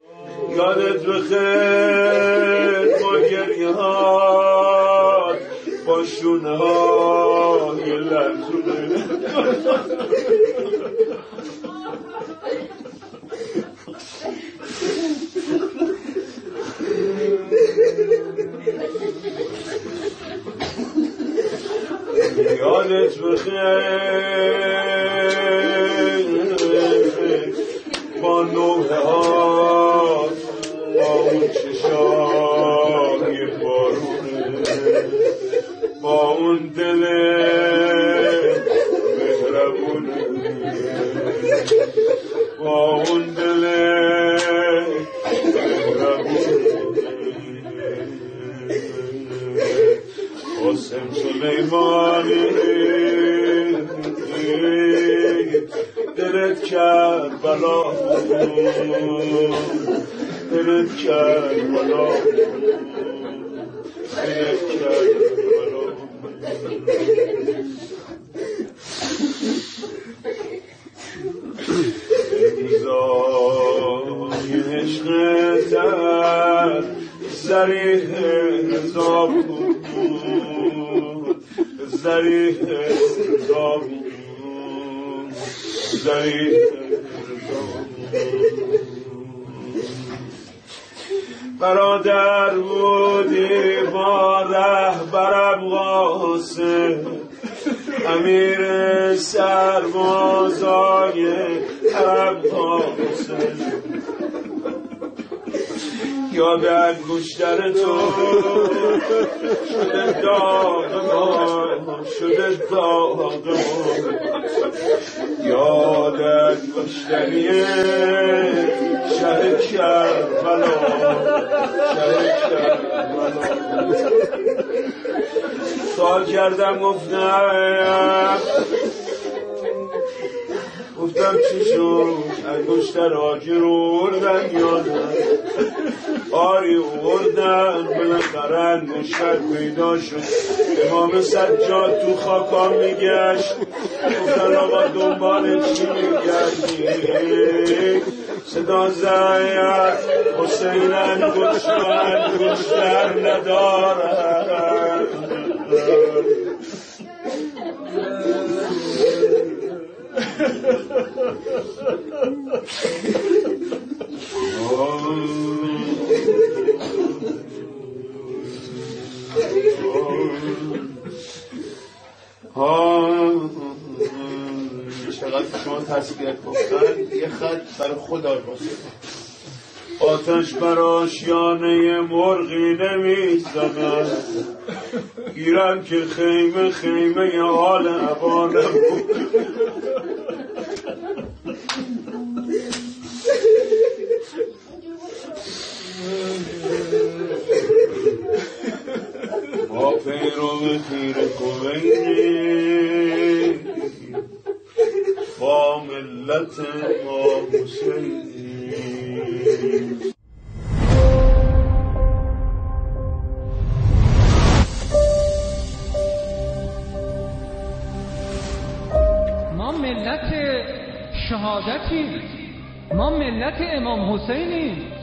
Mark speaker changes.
Speaker 1: یادت بخیر با گریه ها با شونه ها یه لرزونه یادت بخیر با نوحه ها با اون چشای بارونه با اون دل مهربونه با اون دل قاسم سلیمانی دلت کربلا دلت کربلا دلت کربلا امضای عشقتر زریح زابون زریح زابون زریح برادر بودی با رهبرم قاسم امیر سربازای حرم قاسم یاد انگشتر تو شده داغ شده داغ یاد انگشتری شهر کربلا شهر کربلا سوال کردم گفتم چی شد انگشتر آجی رو اردن یا نه آری اردن بالاخره انگشتر پیدا شد امام سجاد تو خاکا میگشت گفتن آقا دنبال چی میگردی صدا زید حسین انگشتر ندارد چقدر شما تسبیح گفتن یه خط برای خدا باشه آتش بر آشیانه مرغی نمیزند گیرم که خیمه خیمه حال عبانم بود ما پیرو خیره کوینی با ملت ما حسینی
Speaker 2: ما ملت شهادتیم ما ملت امام حسینیم